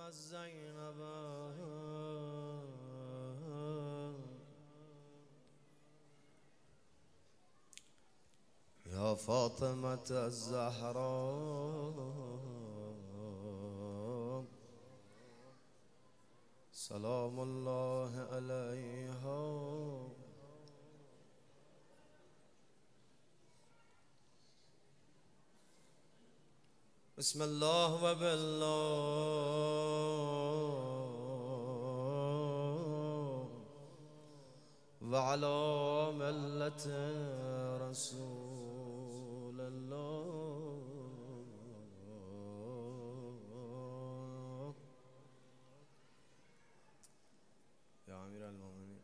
زینب یا فاطمة الزهراء سلام الله علیها بسم الله و بالله و علی ملت رسول الله یا امیر المؤمنین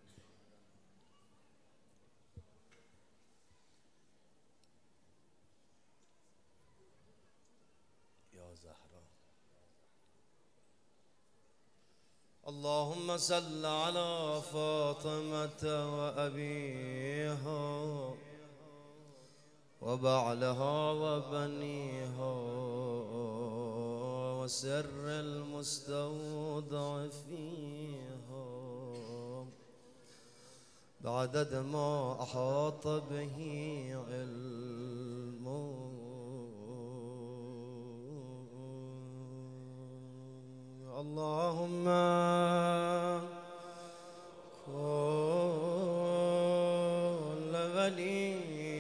یا زهرا اللهم صل على فاطمة وأبيها وبعلها وبنيها وسر المستودع فيها بعدد ما أحاط به علمه اللهم كل ولي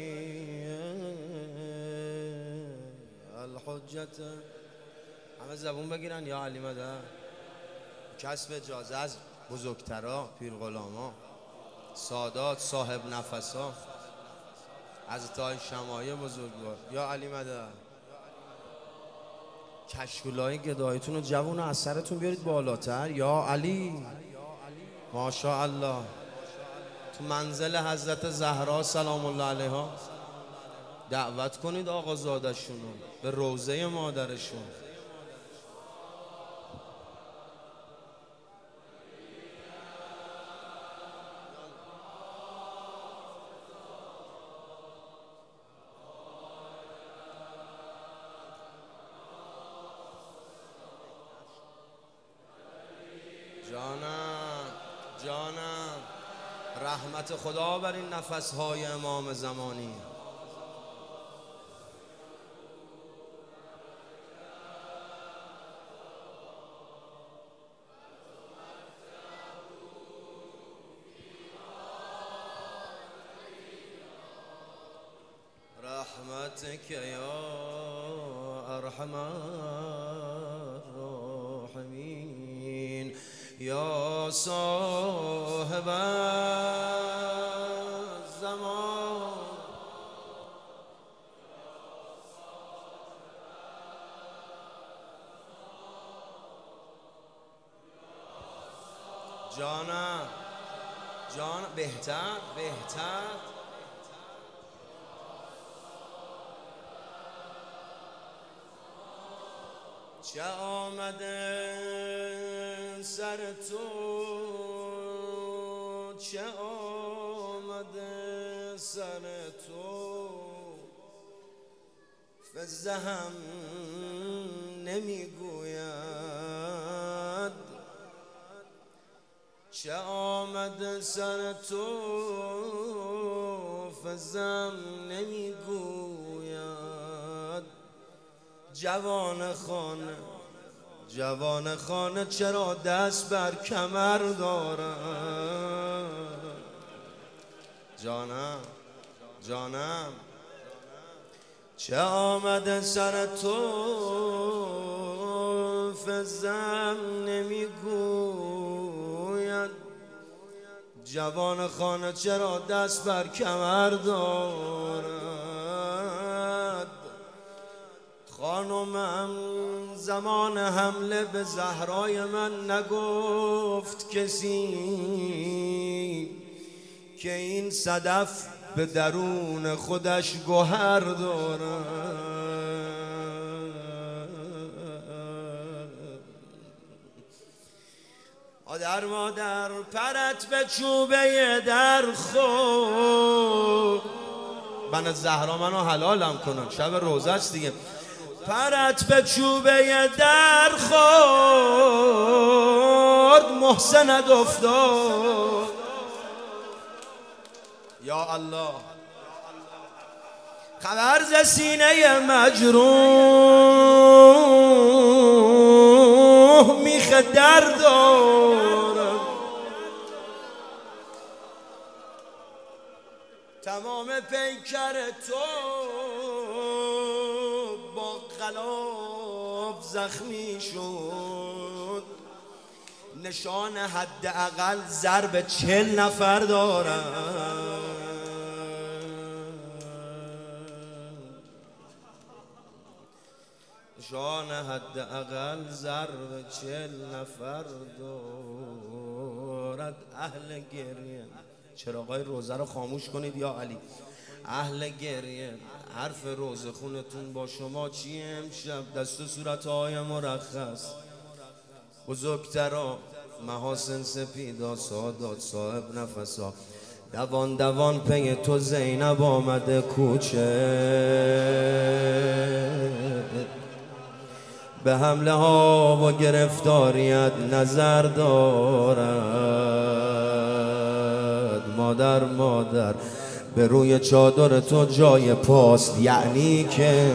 الحجة همه زبون بگیرن یا علی مدد کسب اجازه از بزرگترا پیر غلاما سادات صاحب نفسا از تای شمایه بزرگوار یا علی مدد کشکولای گدایتون و جوون و از سرتون بیارید بالاتر یا علی ماشاءالله تو منزل حضرت زهرا سلام الله علیها دعوت کنید آقازادشونو به روضه مادرشون جانم رحمت خدا بر این نفسهای امام زمانی رحمتك یا ارحم الراحمین یا صاحب الزمان جانم بهتر چه آمده سر تو چه آمده سر تو فزه هم نمیگوید چه آمده سر تو فزم نمیگوید جوان خانه چرا دست بر کمر دارد جانم چه آمده سر تو فزم نمیگوید جوان خانه چرا دست بر کمر دارد خانمم زمان حمله به زهرای من نگفت کسی که این صدف به درون خودش گوهر دارد مادر پرت به چوبه در خود بنت زهرا منو حلالم کنن شب روزه است دیگه پرت به چوبه در خود محسنت افتاد. یا الله خبر ز سینه مجروح میخ درد دارم، تمام پیکر تو با غلاف زخمی شد، نشان حداقل ضرب 40 نفر دارم. نشان حداقل ضرب 40 نفر دارد. اهل گریه چراغای روزه رو خاموش کنید یا علی. اهل گریه حرف روزه خونتون با شما چیه امشب؟ دست و صورتهای مرخص بزرگترا محاسن سپیدا سادات صاحب نفسا، دوان دوان پی تو زینب آمده کوچه، به حمله ها و گرفتاریت نظر دارد. مادر مادر به روی چادر تو جای پاست، یعنی که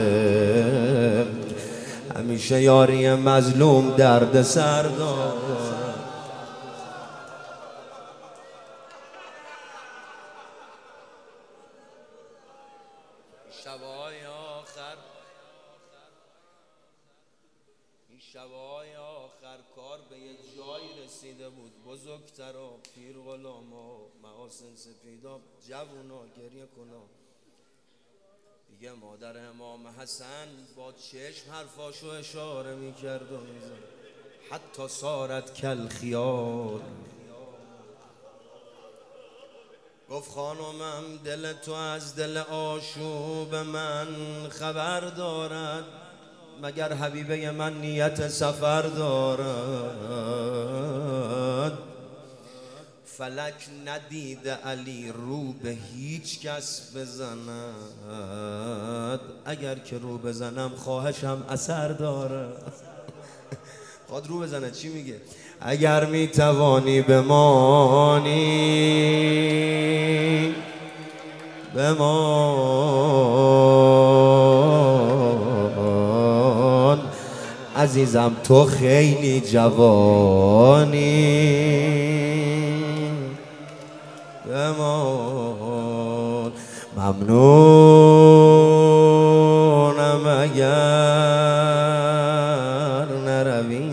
همیشه یاری مظلوم درد سر دارد. شبای آخر کار به یه جایی رسیده بود، بزرگترا پیر غلاما محاسن سپیدا جوونا گریه کنا. دیگه مادر امام حسن با چشم حرفاشو اشاره میکرد و میزن حتی سارت کل خیال. گفت خانمم دل تو از دل آشوب من خبر دارد، مگر حبیبه من نیت سفر دارد. فلک ندید علی رو به هیچ کس بزند، اگر که رو بزنم خواهشم اثر دارد. خواهد رو بزنه چی میگه؟ اگر میتوانی بمانی بمان، عزیزم تو خیلی جوانی بمان. ممنونم اگر نروی،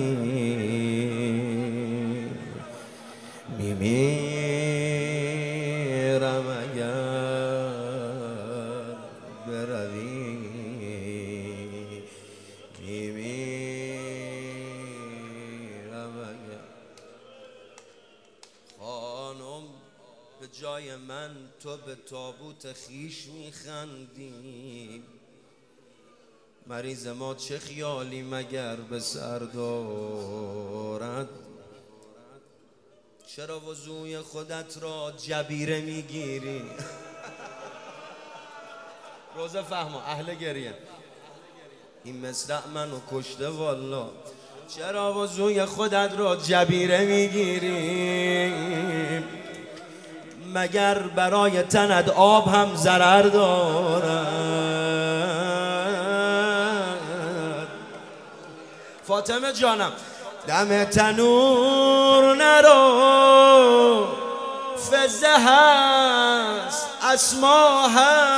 میمیرم اگر بروی، میمیرم اگر. خانم به جای من تو به تابوت خیش میخندی، مریض ما چه خیالی مگر به سر دارد؟ چرا وضوی خودت را جبیره میگیری؟ روزه فهمه اهل گریه این مصرع منو کشته والا. چرا وضوی خودت را جبیره میگیری؟ مگر برای تنت آب هم ضرر دارد؟ فاطمه جانم دم تنور نرو، فزه هست اسما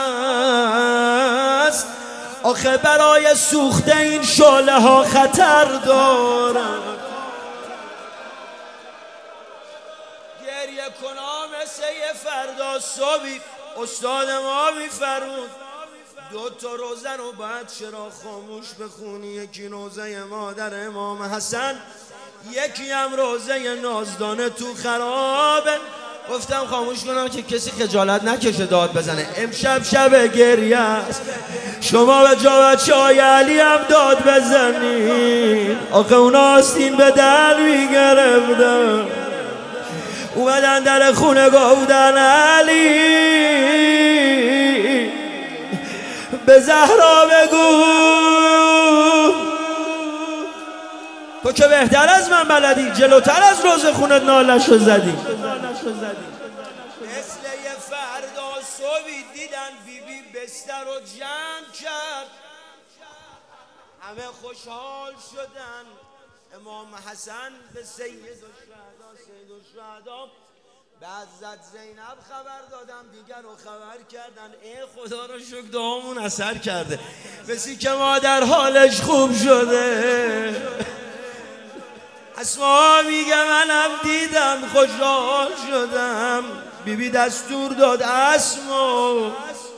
هست، آخه برای سوخته این شعله ها خطر دارد. گریه کنا مثل یه فردا صبحی استاد ما میفرمود، 2 تا روزه رو باید چرا خاموش بخونی، یکی روزه مادر امام حسن، یکی هم روزه نازدانه تو خرابه. گفتم خاموش کنم که کسی خجالت نکشه داد بزنه. امشب شب گریه است، شما به جا بچه‌های علی هم داد بزنید، آخه اونا آستین به دل میگرفتن، اومدن در خونه گفتن علی به زهرا بگو تو که بهتر از من بلدی، جلوتر از روز خونت نالشو زدی. مثل یه فردا صبحی دیدن بیبی بستر رو جمع کرد، همه خوشحال شدن. امام حسن به سید الشهدا به حضرت زینب خبر دادم، دیگر رو خبر کردن. ای خدا رو شکر دعامون اثر کرده، بسی که مادر حالش خوب شده. اسما میگه منم دیدم خوشحال شدم. بیبی دستور داد اسما برو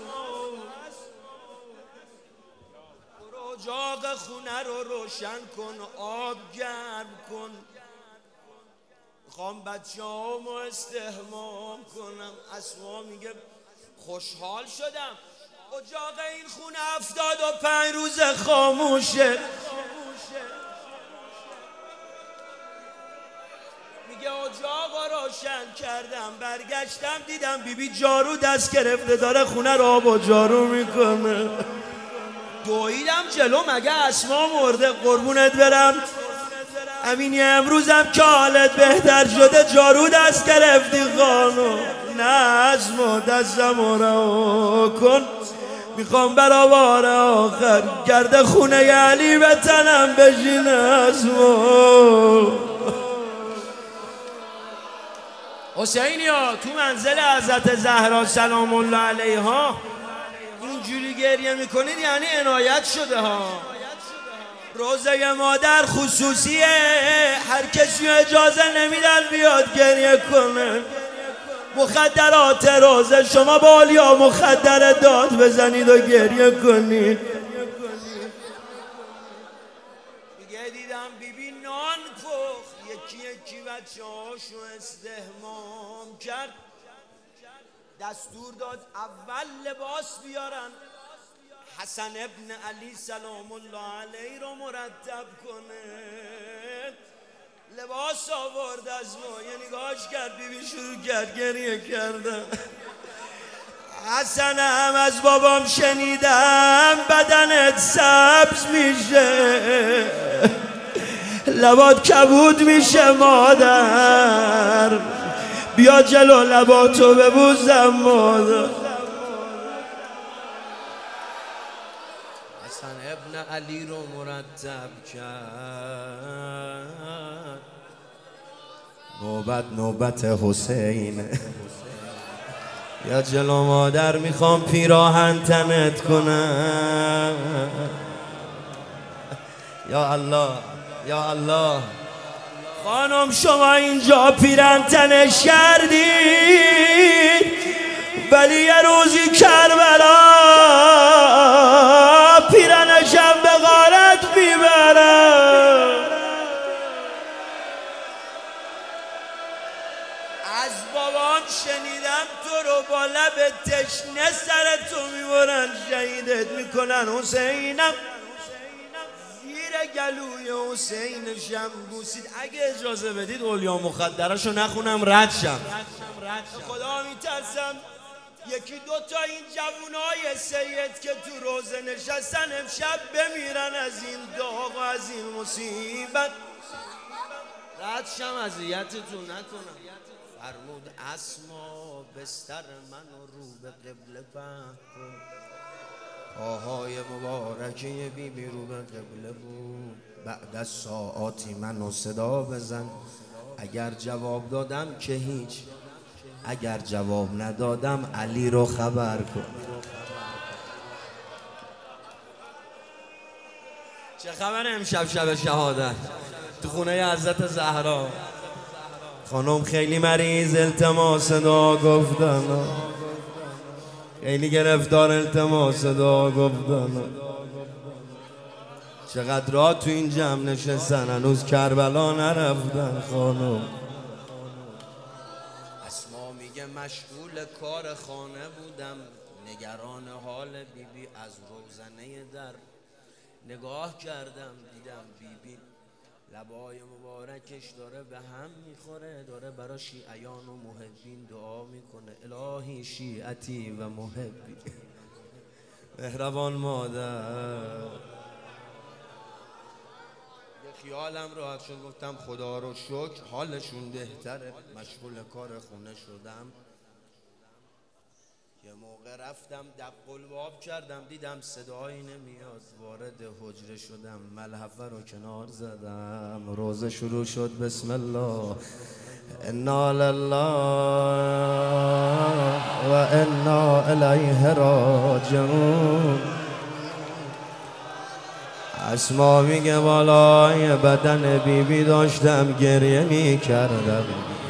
اجاق خونه رو روشن کن، آب گرم کن، میخوام بچه‌هامو استحمام کنم. اسما میگه خوشحال شدم. اجاق این خونه 75 روز خاموشه. میگه اجاق روشن کردم، برگشتم دیدم بیبی جارو دست گرفته داره خونه رو آب و جارو میکنه. دویدم جلو، مگه اسما مرده؟ قربونت برم امینی، امروزم که حالت بهتر شده جارو دست گرفتی خانو. نه اسما دستم رو کن، میخوام برا بار آخر گرد خونه علی به تنم بشینه. اسما حسینیا تو منزل حضرت زهرا سلام الله علیها اینجوری گریه میکنید یعنی عنایت شده ها. روزه مادر خصوصیه، هر کسی اجازه نمیدن بیاد گریه کنه. مخدرات روزه، شما با اولیا مخدر داد بزنید و گریه کنید. دیگه دیدم بیبی نان پخت، یکی یکی بچه هاشو استحمام کرد. دستور داد اول لباس بیارن، حسن ابن علی سلام الله علیه رو مرتب کنه. لباس آورد از ما، یه نگاهش کرد بیبی شروع کرد گریه کردن. حسنم از بابام شنیدم بدنت سبز میشه، لبات کبود میشه مادر، بیا جلو لباتو ببوزم مادر. حسن ابن علی رو مرتب کرد. نوبت حسین، یا جلو مادر میخوام پیراهن تنت کنم. یا الله یا الله. خانم شما اینجا پیرن تنش کردید، ولی یه روزی کربلا پیرنشم به غارت میبرم. از بابام شنیدم تو رو با لب تشنه سرتو میبرن شهیدت میکنن. حسینم زیر گلوی حسین شم بوسید. اگه اجازه بدید اولیا مخدرشو نخونم رد شم. خدا میترسم یکی دوتا این جوونای سید که تو روزه نشستن امشب بمیرن از این داغ و از این مصیبت. رد شم اذیتتون نکنم. فرمود اسما بستر منو رو به قبله پهن کن. پاهای مبارکه بیبی رو به قبله بود. بعد از ساعاتی منو صدا بزن، اگر جواب دادم که هیچ، اگر جواب ندادم علی رو خبر کن. چه خبر امشب شب شهادت تو خونه حضرت زهرا؟ خانم خیلی مریض التماس دعا گفتن، خیلی گرفتار التماس دعا گفتن. چقدر را تو این جمع نشستن هنوز کربلا نرفتن. خانم اسما میگه مشغول کار خانه بودم، نگران حال بیبی. از روزنه در نگاه کردم دیدم بیبی لبای مبارکش داره به هم میخوره، داره برای شیعیان و محبین دعا میکنه. الهی شیعتی و محبی، مهربان مادر. خیالم راحت شد، گفتم خدا رو شکر حالشون بهتره. مشغول کار خونه شدم. یه موقع رفتم دق الباب کردم، دیدم صدایی نمیاد، وارد حجره شدم، ملحفه رو کنار زدم، روزه شروع شد. بسم الله انا لله و انا الیه راجعون. اسما میگه بالای بدن بیبی داشتم گریه میکردم.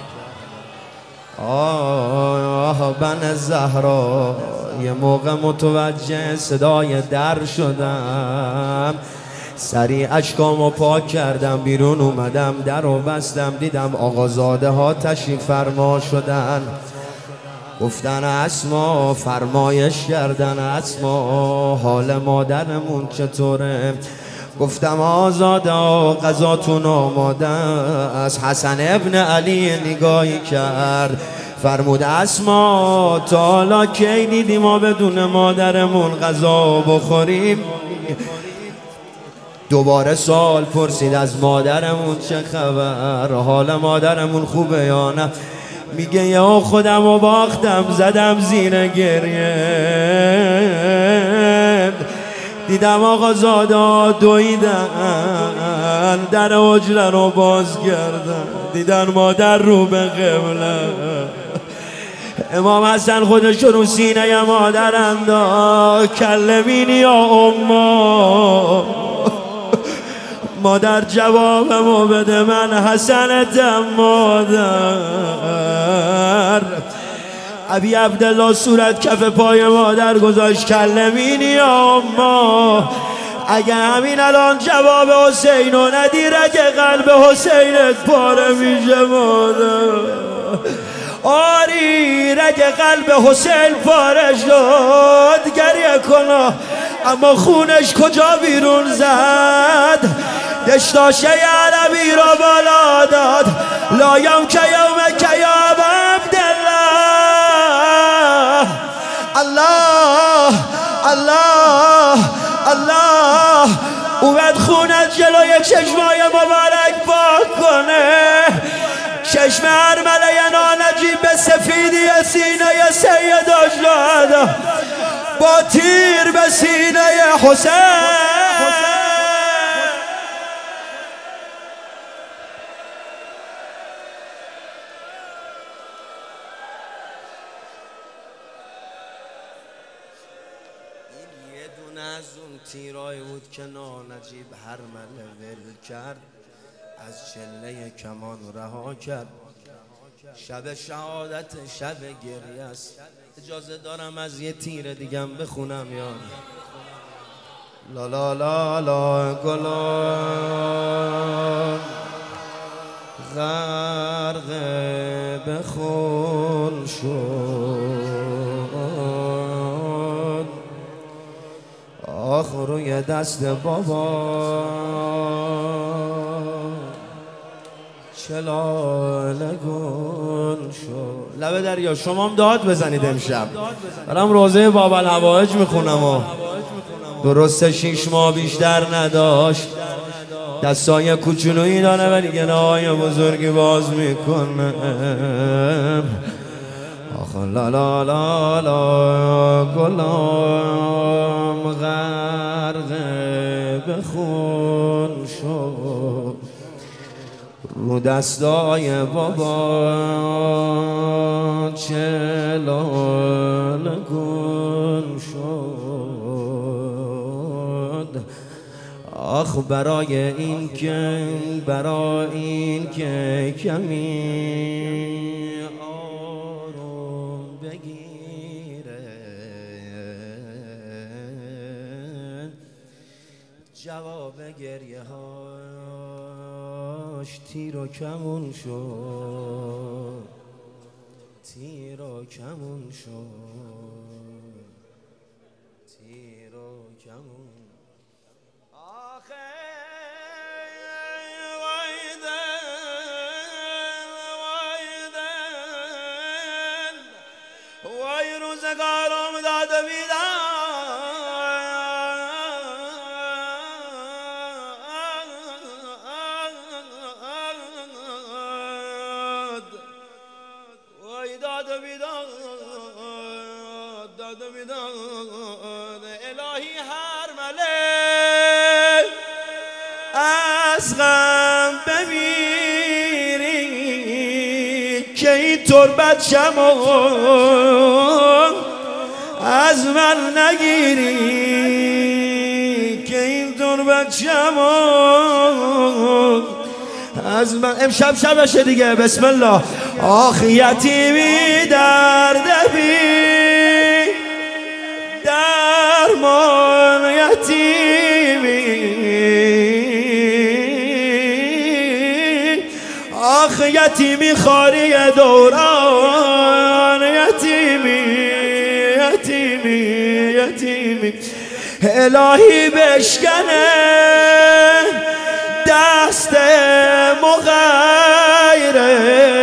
آه بن زهرا، یه موقع متوجه صدای در شدم، سریع اشکامو پاک کردم، بیرون اومدم، در رو بستم، دیدم آقازاده ها تشریف فرما شدن. گفتن اسما، فرمایش کردن اسما حال مادرمون چطوره؟ گفتم آزاده غذاتون آماده است. حسن ابن علی نگاهی کرد، فرمود اسما تا حالا کی دیدی ما بدون مادرمون غذا بخوریم؟ دوباره سوال پرسید از مادرمون چه خبر، حال مادرمون خوبه یا نه؟ میگه یا خودم و باختم، زدم زیر گریه، دیدم آقا زادا دویدن، در حجره رو باز کردن، دیدن مادر رو به قبله. امام حسن خودش رو سینه مادر انداخت، کلمینی یا اما، مادر جوابمو بده من حسنتم مادر. ابی عبدالله صورت کف پای مادر گذاشت، کلمینی یا اما، اگه همین الان جواب حسین رو ندی رگ قلب حسینت پاره میشه مادر. آری رگ قلب حسین پاره شد، گریه کنا، اما خونش کجا بیرون زد؟ دشتاشه عربی را بالا داد، لایم که یوم که یا عبدالله. الله الله الله، اومد خونت جلوی چشمای مبارک پاک کنه، چشم ارمله نانجیب به سفیدی سینه سید اجلاد، با تیر به سینه حسین. یه دونه از اون تیرای بود که نانجیب هرمله ول کرد، از چله کمان رها کرد. شب شهادت شب گریه است. اجازه دارم از یه تیر دیگم بخونم یا لا لا لا لا گلان غرق به خون شد، آخ روی دست بابا چلاله گل شد. لبه دریا شما هم داد بزنید امشب، دارم روزه باب الحوائج میخونم و درسته 6 ماه بیشتر نداشت، دستای کوچولویی داره ولی گناهای بزرگی باز میکنه. آخ لا لا لا لا گلام غرق به خون شد، رو دستای بابا چلاله گل شد. آخ برای این که کمی آروم بگیره، جواب گریه هاش تیر و کمون شد، تیر و کمون شد، تیر و کمون. آخه وای روزگارم داده بیدم، الهی هر ملک از غم بمیری که اینطور بچه‌مو از من نگیری، که اینطور بچه‌مو از من. امشب شبشه دیگه. بسم الله. آخ یتیمی در دبی درمان یتیمی، آخ یتیمی خاری دوران یتیمی یتیمی یتیمی. الهی بشکنه دست مغیره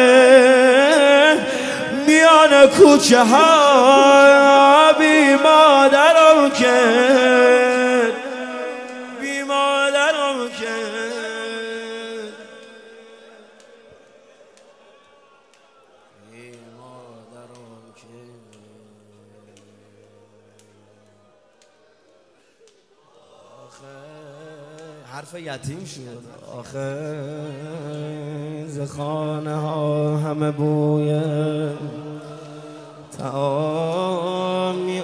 میان کوچه ها بی مادرم کرد، بی مادرم کرد، بی مادرم کرد. حرف یتیم شد. آخه ز خانه ها همه بوی طعام می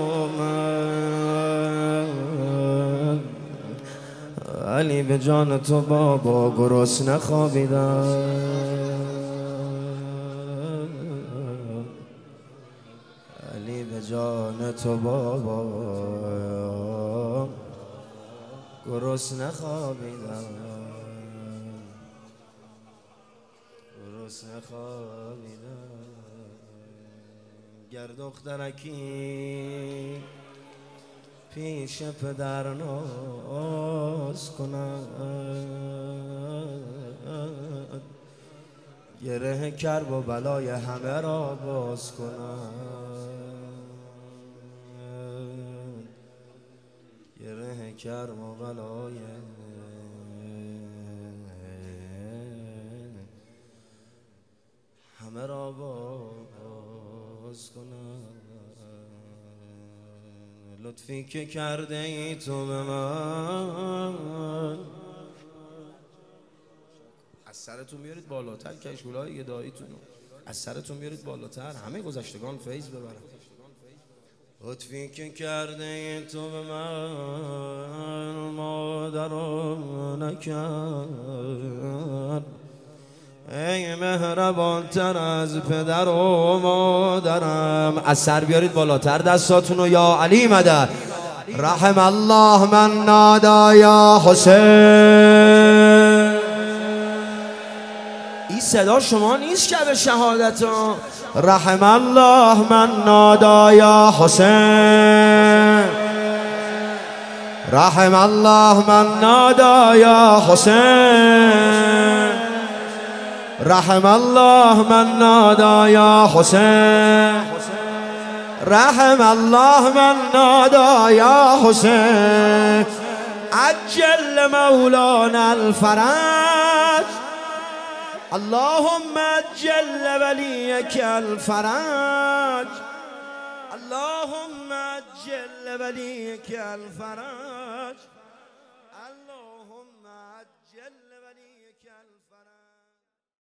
آمد، علی به جان تو بابا گرسنه خوابیدم، علی به جان تو بابا گرسنه خوابیدم، گرسنه خوابیدم. گر دخترکی پیش پدر ناز کند، گره کرب و بلای همه را باز کند، گره کرب و بلای همه را باز کنم. لطفی که کرده ای تو به من، از سرتون میارید بالاتر، کشکولای گداییتون از سرتون میارید بالاتر، همه گذشتگان فیض ببرن. لطفی که کرده ای تو به من مادرم نکرد، ای مهربان تر از پدر و مادرم. از سر بیارید بالاتر دستاتونو. یا علی مدد. رحم الله من نادا یا حسین. این صدا شما نیست شب شهادت. رحم الله من نادا یا حسین، رحم الله من نادا یا حسین، رحم الله من نادا یا حسین، رحم الله من نادا یا حسین. عجل مولانا الفرج، اللهم عجل ولیک الفرج، اللهم عجل ولیک الفرج.